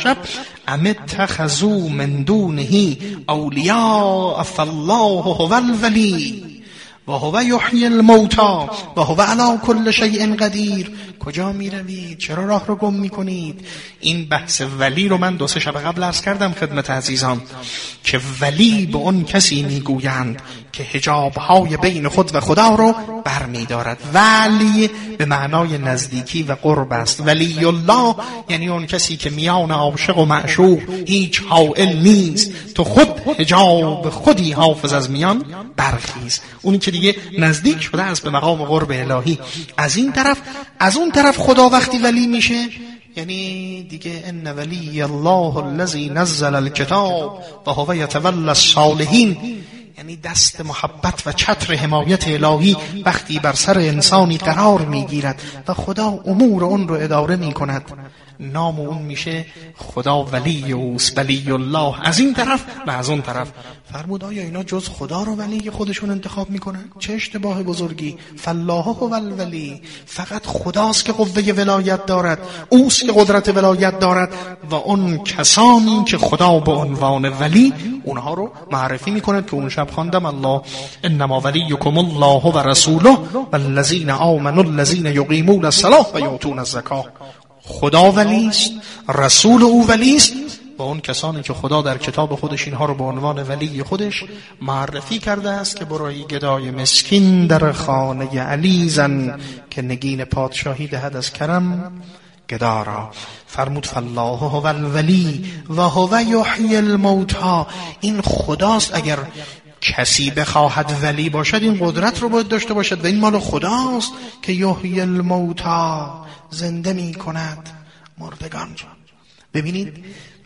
باشد ام اتخذوا من دونه اولیاء فالله هو الولی و هو یحیی الموتی و هو علی کل شیء قدیر. کجا می روید؟ چرا راه رو گم می کنید؟ این بحث ولی رو من 2-3 شب قبل عرض کردم خدمت عزیزان که ولی به اون کسی می گویند که حجاب‌های بین خود و خدا رو برمی دارد. ولی به معنای نزدیکی و قرب است. ولی الله یعنی اون کسی که میان عاشق و معشوق هیچ حائل نیست، تو خود حجاب خودی حافظ از میان برخیز. اونی که دیگه نزدیک شده است به مقام قرب الهی. از این طرف از اون طرف خدا وقتی ولی میشه یعنی دیگه ان ولی الله الذی نزل الکتاب و هو یتولی الصالحین، یعنی دست محبت و چتر حمایت الهی وقتی بر سر انسانی قرار میگیرد و خدا امور اون رو اداره میکند، نام اون میشه خدا ولی اوست، ولی الله. از این طرف و از اون طرف فرمود آیا اینا جز خدا رو ولی خودشون انتخاب میکنن؟ چه اشتباه بزرگی. فالله هو الولی، فقط خداست که قوه ولایت دارد، اوست که قدرت ولایت دارد و اون کسانی که خدا به عنوان ولی اونها رو معرفی میکند که اون شب خواندم الله انما ولیکم الله و رسوله والذین آمنوا الذین یقیمون الصلاة و یؤتون الزکاة. خدا ولیست، رسول او ولیست و اون کسانی که خدا در کتاب خودش اینها رو به عنوان ولی خودش معرفی کرده است که برای گدای مسکین در خانه علی زن که نگین پادشاهی دهد از کرم گدا را. فرمود فالله هو الولی و هو یحیی الموتی. این خداست. اگر کسی بخواهد ولی باشد این قدرت رو باید داشته باشد و این مال خداست که یحیی الموتی، زنده می کند مردگان. ببینید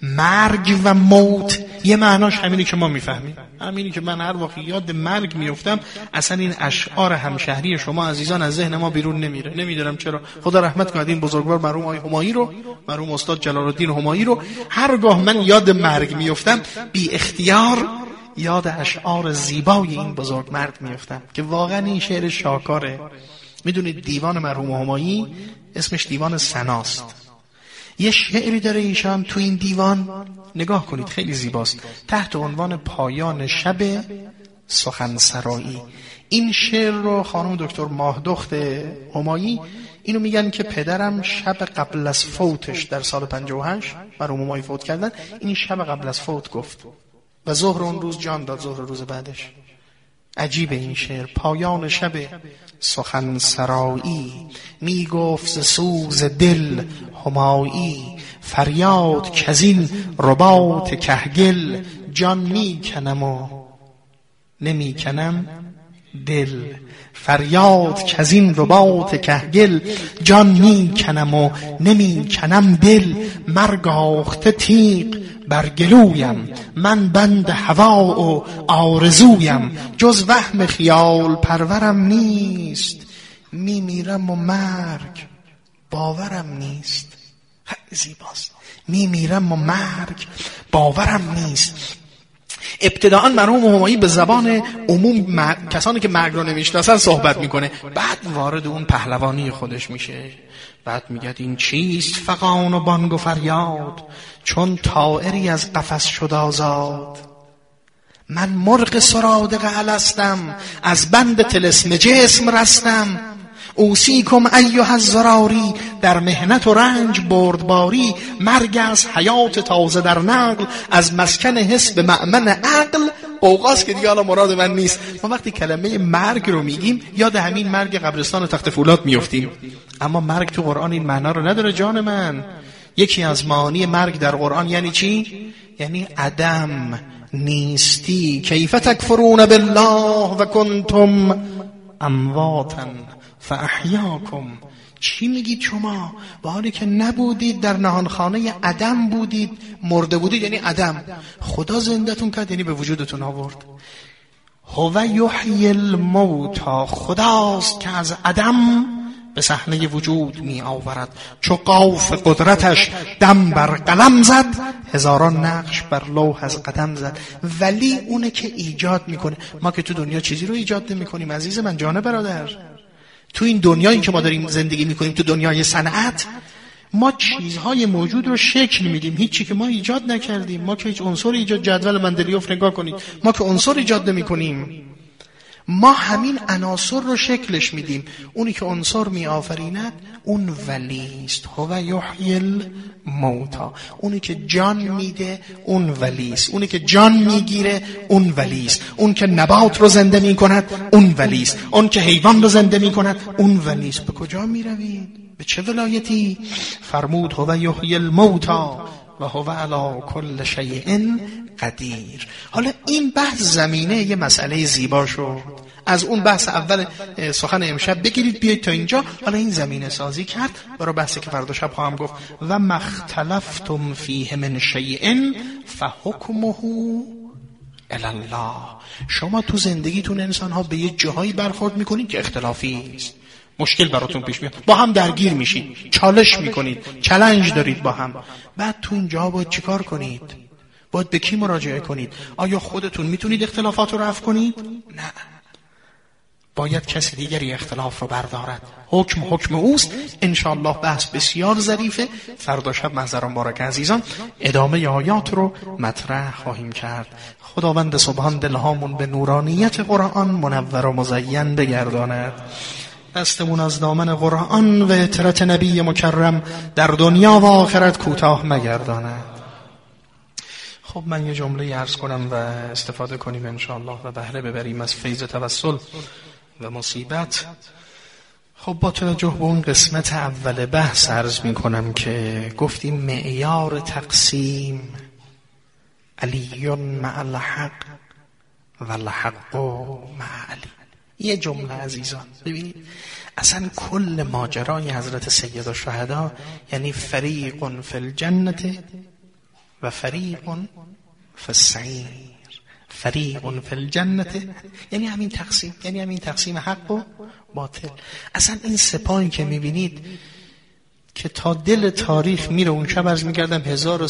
مرگ و موت یه معناش همینی که ما میفهمیم، همینی که من هر وقت یاد مرگ میافتم اصلا این اشعار همشهری شما عزیزان از ذهن ما بیرون نمیره. نمیدونم چرا. خدا رحمت کنه این بزرگوار مرحوم آقای همایی رو، مرحوم استاد جلال الدین همایی رو، هرگاه من یاد مرگ میافتم بی اختیار یاد اشعار زیبای این بزرگ مرد میافتم که واقعا این شعر شاکاره. میدونید دیوان مرحوم همایی اسمش دیوان ثناست. یه شعری داره ایشان تو این دیوان، نگاه کنید خیلی زیباست، تحت عنوان پایان شب سخنسرایی. این شعر رو خانم دکتر ماهدخت همایی اینو میگن که پدرم شب قبل از فوتش در سال 58 مرحوم همایی فوت کردن، این شب قبل از فوت گفت و ظهر اون روز جان داد، ظهر روز بعدش. عجیب این شعر. پایان شب سخنسرایی می گفت ز سوز دل همایی، فریاد کزین رباط کهگل، جان می کنم و نمی کنم دل. فریاد کزین رباط کهگل، جان می کنم و نمی کنم دل. مرگ آخته تیغ بر گلویم، من بند هوا و آرزویم. جز وهم خیال پرورم نیست، می میرم و مرگ باورم نیست. خیلی زیباست. می میرم و مرگ باورم نیست. ابتداءً مرحوم همایی به زبان عموم کسانی که مرگ رو نمیشناسن صحبت میکنه، بعد وارد اون پهلوانی خودش میشه. بعد میگه این چیست فغان و بانگ و فریاد، چون طائری از قفس شد آزاد. من مرغ سرادق الستم، از بند طلسم جسم رستم. اوصیکم ایها الزراری، در محنت و رنج بردباری. مرگ از حیات تازه در نقل، از مسکن حس به مأمن عقل. قوقاست که دیگه حالا مراد من نیست. ما وقتی کلمه مرگ رو میگیم یاد همین مرگ قبرستان و تخت فولاد میافتیم، اما مرگ تو قرآن این معنا رو نداره جان من. یکی از معانی مرگ در قرآن یعنی چی؟ یعنی عدم، نیستی. کیف تکفرون بالله و کنتم امواتا فاحیاکم. چی میگید شما با حالی که نبودید، در نهانخانه عدم بودید، مرده بودید یعنی عدم، خدا زنده‌تون کرد یعنی به وجودتون آورد. هو یحیی الموتی، خداست که از عدم به صحنه وجود می آورد. چو قاف قدرتش دم بر قلم زد، هزاران نقش بر لوح از قدم زد. ولی اونه که ایجاد میکنه. ما که تو دنیا چیزی رو ایجاد نمیکنیم عزیز من، جان برادر. تو این دنیایی که ما داریم زندگی میکنیم، تو دنیای صنعت، ما چیزهای موجود رو شکل میدیم، هیچی که ما ایجاد نکردیم. ما که هیچ عنصر ایجاد، جدول مندلیوف نگاه کنید، ما که عنصر ایجاد نمی‌کنیم، ما همین عناصر رو شکلش میدیم. اونی که عنصر میآفریند اون ولیست. هو یحیی الموتی. اونی که جان میده اون ولیست. اونی که جان میگیره اون ولیست. اون که نبات رو زنده میکند اون ولیست. اون که حیوان رو زنده میکند اون ولیست. به کجا میروید؟ به چه ولایتی؟ فرمود هو یحیی الموتی و هو علی کل شیء قدیر. حالا این بحث زمینه یه مسئله زیبا شد. از اون بحث اول سخن امشب بگیرید بیایید تا اینجا. حالا این زمینه سازی کرد برای بحثی که فردا شب خواهم گفت. و مختلفتم فیه من شیء فحکمه الی الله. شما تو زندگیتون انسان ها به یه جاهایی برخورد میکنید که اختلافی است، مشکل براتون پیش میاد، با هم درگیر میشید، چالش میکنید، چالش دارید با هم. بعد تو اینجا باید چیکار کنید؟ باید به کی مراجعه کنید؟ آیا خودتون میتونید اختلافات رو رفع کنید؟ نه، باید کسی دیگری اختلاف رو بردارد. حکم اوست. انشاءالله بحث بسیار ظریفه. فردا شب محضران بارک عزیزان ادامه آیات رو مطرح خواهیم کرد. خداوند سبحان دلهامون به نورانیت قرآن منور و مزین بگرداند. دستمون از دامن قرآن و اطرت نبی مکرم در دنیا و آخرت کوتاه مگرداند. خب من یه جمله عرض کنم و استفاده کنیم انشاءالله و بهره ببریم از فیض توسل و مصیبت. خب با توجه به اون قسمت اول بحث عرض می کنم که گفتیم معیار تقسیم علی مع الحق و الحق مع علی. یه جمله عزیزان ببینید، اصلا کل ماجرای حضرت سید الشهدا یعنی فریق فی الجنة و فریق فی السعیر. فریق فی الجنة یعنی همین تقسیم، یعنی همین تقسیم حق و باطل. اصلا این سپاهی که میبینید که تا دل تاریخ میره، اون شب عرض میکردم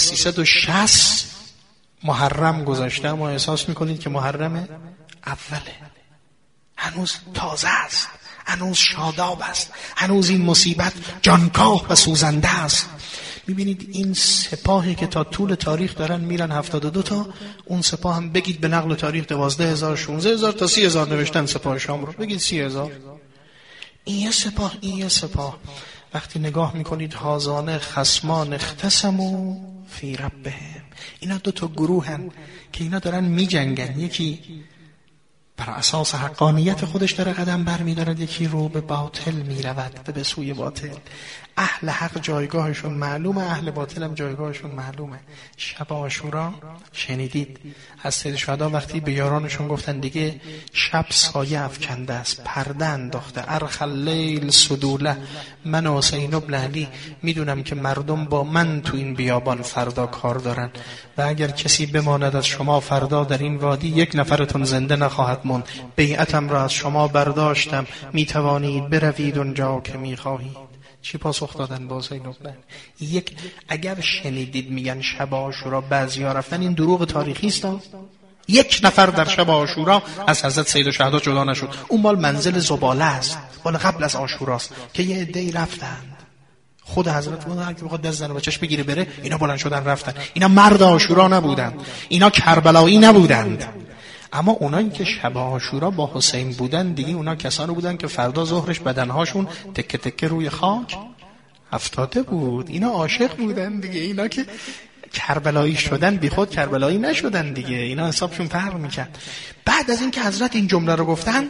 1360 محرم گذاشته، اما احساس میکنید که محرم اوله، هنوز تازه است، هنوز شاداب است، هنوز این مصیبت جانکاه و سوزنده است. میبینید این سپاهی که تا طول تاریخ دارن میرن 72 تا، اون سپاه هم بگید به نقل تاریخ 12,000 16,000 تا 30,000 نوشتن سپاه شام رو، بگید 30,000. این یه سپاه وقتی نگاه میکنید هازانه خصمان اختصموا فی ربهم، اینا دو تا گروهن که اینا دارن میجنگن، یکی بر اساس حقانیت خودش داره قدم برمی‌دارد، یکی رو به باطل میرود و به سوی باطل. اهل حق جایگاهشون معلومه، اهل باطل هم جایگاهشون معلومه. شب عاشورا شنیدید از سید شهدا وقتی به یارانشون گفتن دیگه شب سایه افکنده است، پرده انداخته، ارخ اللیل سدوله، من و حسین بن علی میدونم که مردم با من تو این بیابان فردا کار دارن و اگر کسی بماند از شما فردا در این وادی 1 نفرتون زنده نخواهد موند. بیعتم را از شما برداشتم، میتوانید بروید اونجا که میخواهید. چی پاسخ دادن با حسین بن علی؟ اگر شنیدید میگن شب عاشورا بعضیا رفتن، این دروغ تاریخی است. 1 نفر در شب عاشورا از حضرت سید الشهدا جدا نشد. اون مال منزل زباله است، مال قبل از عاشوراست که یه عده‌ای رفتند. خود حضرت مولا که بخواد دست زنه با چشم بگیره بره، اینا بلند شدن رفتن. اینا مرد عاشورا نبودند، اینا کربلایی نبودند. اما اونایی که شب عاشورا با حسین بودن دیگه اونا کسانی بودن که فردا ظهرش بدنهاشون تکه تکه روی خاک افتاده بود. اینا عاشق بودن دیگه، اینا که کربلایی شدن بی خود کربلایی نشدن دیگه، اینا حسابشون فرق میکرد. بعد از اینکه حضرت این جمله رو گفتن،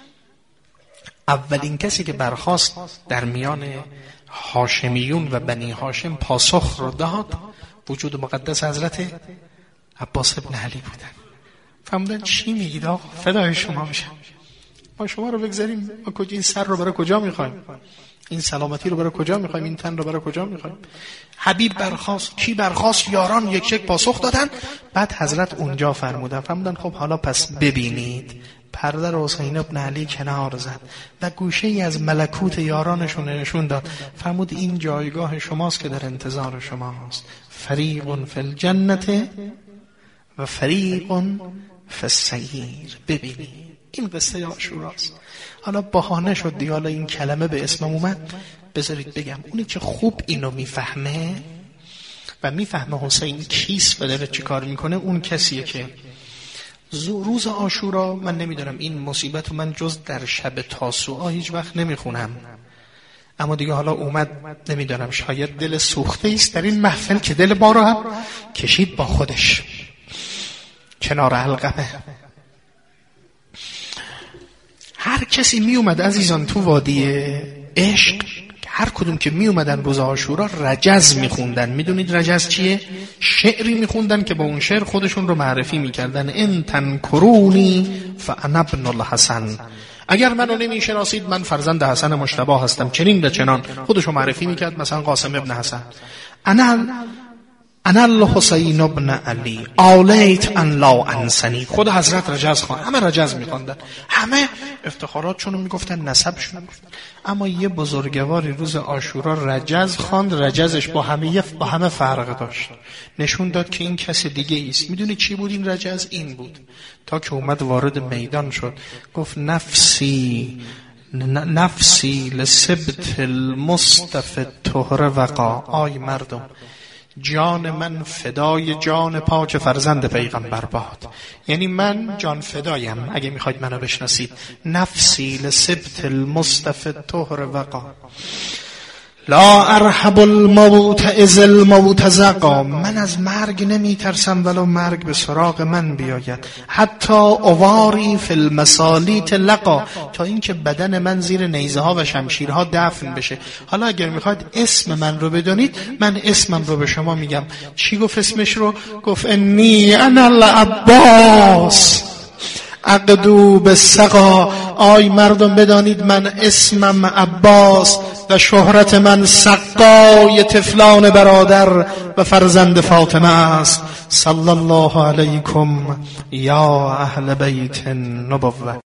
اولین کسی که برخاست در میان هاشمیون و بنی هاشم پاسخ رو داد وجود مقدس حضرت عباس ابن علی بودن. فهمدن چی میگید آقا؟ فدای شما میشم، ما شما رو بگذاریم، ما این سر رو برای کجا میخوایم؟ این سلامتی رو برای کجا میخوایم؟ این تن رو برای کجا میخوایم؟ حبیب برخاست، کی برخاست؟ یاران یک پاسخ دادن. بعد حضرت اونجا فرمودن خب حالا پس ببینید. پرده رو حسین بن علی کنار زد و گوشه ای از ملکوت یارانشون نشون داد. فرمود این جایگاه شماست که در انتظار شماست. فریق فی الجنة و فریق فی السعیر. ببینید این قصه عاشوراست. حالا بهانه شد دیگه، حالا این کلمه به اسمم اومد، بذارید بگم، اونی که خوب اینو میفهمه و میفهمه حسین کیست و داره چی کار میکنه، اون کسیه که روز عاشورا، من نمیدونم این مصیبت رو من جز در شب تاسوعا هیچ وقت نمیخونم، اما دیگه حالا اومد، نمیدونم شاید دل سوخته است در این محفل که دل ما رو هم کشید با خودش کنار حلقمه. هر کسی می اومد عزیزان تو وادی عشق، هر کدوم که می اومدن روز عاشورا رجز می خوندن. میدونید رجز چیه؟ شعری می خوندن که با اون شعر خودشون رو معرفی می کردن. ان تنکرونی فانا ابن الحسن، اگر منو نمی شناسید من فرزند حسن مجتبی هستم، چنین و چنان خودشو معرفی می کرد. مثلا قاسم ابن حسن، انا الحسین ابن علی آلیت ان لا انسنی. خود حضرت رجز خان، همه رجز میخواندن، همه افتخاراتشون رو میگفتن، نسبشون رو میگفتن. اما یه بزرگواری روز عاشورا رجز خواند، رجزش با همه فرق داشت، نشون داد که این کس دیگه ایست. میدونی چی بود این رجز؟ این بود تا که اومد وارد میدان شد، گفت نفسی لسبت المصطفى طهر وقا. آی مردم، جان من فدای جان پاک فرزند پیغمبر باد. یعنی من جان فدایم اگه میخواید منو بشناسید. نفسی لسبت المصطفى طهر وقا، لا ارهب الموت اذ الموت زقا. من از مرگ نمی ترسم ولو مرگ به سراغ من بیاید. حتی اواری فی المسالیت لقا، تا اینکه بدن من زیر نیزه ها و شمشیرها دفن بشه. حالا اگر میخواید اسم من رو بدونید، من اسمم رو به شما میگم. چی گفت اسمش رو؟ گفت انی انا العباس اقدو بالسقا. آی مردم بدانید من اسمم عباس و شهرت من سقای طفلان برادر و فرزند فاطمه است. صلی الله علیکم یا اهل بیت النبوة.